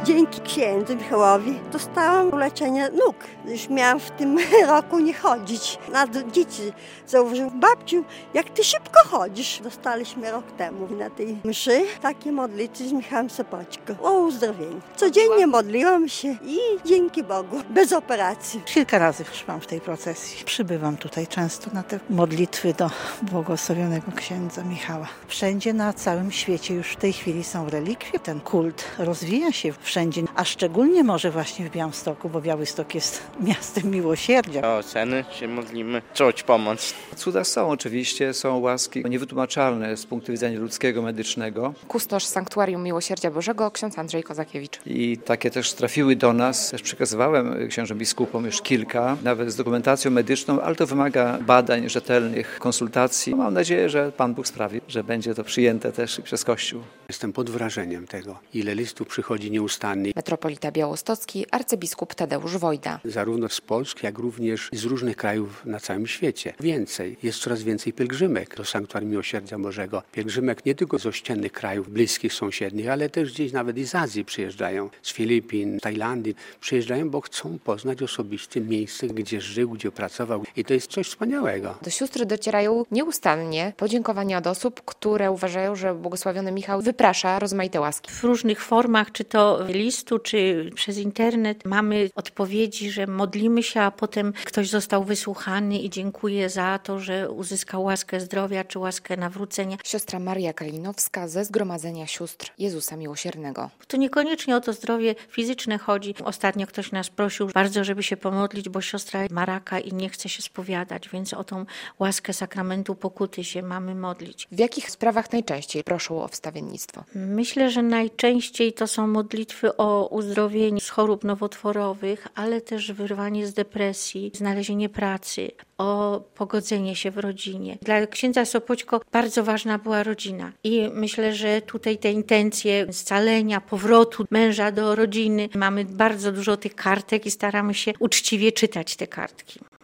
Dzięki księdzu Michałowi dostałam uleczenie nóg. Już miałam w tym roku nie chodzić. Na dzieci zauważył: babciu, jak ty szybko chodzisz. Dostaliśmy rok temu na tej mszy takie modlitwy z Michałem Sopoćko o uzdrowienie. Codziennie modliłam się i dzięki Bogu, bez operacji. Kilka razy szłam w tej procesji. Przybywam tutaj często na te modlitwy do błogosławionego księdza Michała. Wszędzie na całym świecie już w tej chwili są relikwie. Ten kult rozwija się wszędzie, a szczególnie może właśnie w Białymstoku, bo Białystok jest miastem miłosierdzia. O ceny się modlimy, czuć pomoc. Cuda są oczywiście, są łaski niewytłumaczalne z punktu widzenia ludzkiego, medycznego. Kustosz Sanktuarium Miłosierdzia Bożego, ksiądz Andrzej Kozakiewicz. I takie też trafiły do nas. Też przekazywałem księżom biskupom już kilka, nawet z dokumentacją medyczną, ale to wymaga badań rzetelnych, konsultacji. Mam nadzieję, że Pan Bóg sprawi, że będzie to przyjęte też przez Kościół. Jestem pod wrażeniem tego, ile listów przychodzi nieustannie. Metropolita białostocki, arcybiskup Tadeusz Wojda. Zarówno z Polski, jak również z różnych krajów na całym świecie. Jest coraz więcej pielgrzymek do Sanktuarium Miłosierdzia Bożego. Pielgrzymek nie tylko z ościennych krajów, bliskich, sąsiednich, ale też gdzieś nawet i z Azji przyjeżdżają, z Filipin, Tajlandii. Przyjeżdżają, bo chcą poznać osobiście miejsce, gdzie żył, gdzie pracował. I to jest coś wspaniałego. Do sióstr docierają nieustannie podziękowania od osób, które uważają, że błogosławiony Michał wyprasza rozmaite łaski. W różnych formach, czy to listu, czy przez internet mamy odpowiedzi, że modlimy się, a potem ktoś został wysłuchany i dziękuję za to, że uzyskał łaskę zdrowia, czy łaskę nawrócenia. Siostra Maria Kalinowska ze Zgromadzenia Sióstr Jezusa Miłosiernego. To niekoniecznie o to zdrowie fizyczne chodzi. Ostatnio ktoś nas prosił bardzo, żeby się pomodlić, bo siostra ma raka i nie chce się spowiadać, więc o tą łaskę sakramentu pokuty się mamy modlić. W jakich sprawach najczęściej proszą o wstawiennictwo? Myślę, że najczęściej to są modlitwy o uzdrowienie z chorób nowotworowych, ale też wyrwanie z depresji, znalezienie pracy, o pogodzenie się w rodzinie. Dla księdza Sopoćko bardzo ważna była rodzina i myślę, że tutaj te intencje scalenia, powrotu męża do rodziny, mamy bardzo dużo tych kartek i staramy się uczciwie czytać te kartki.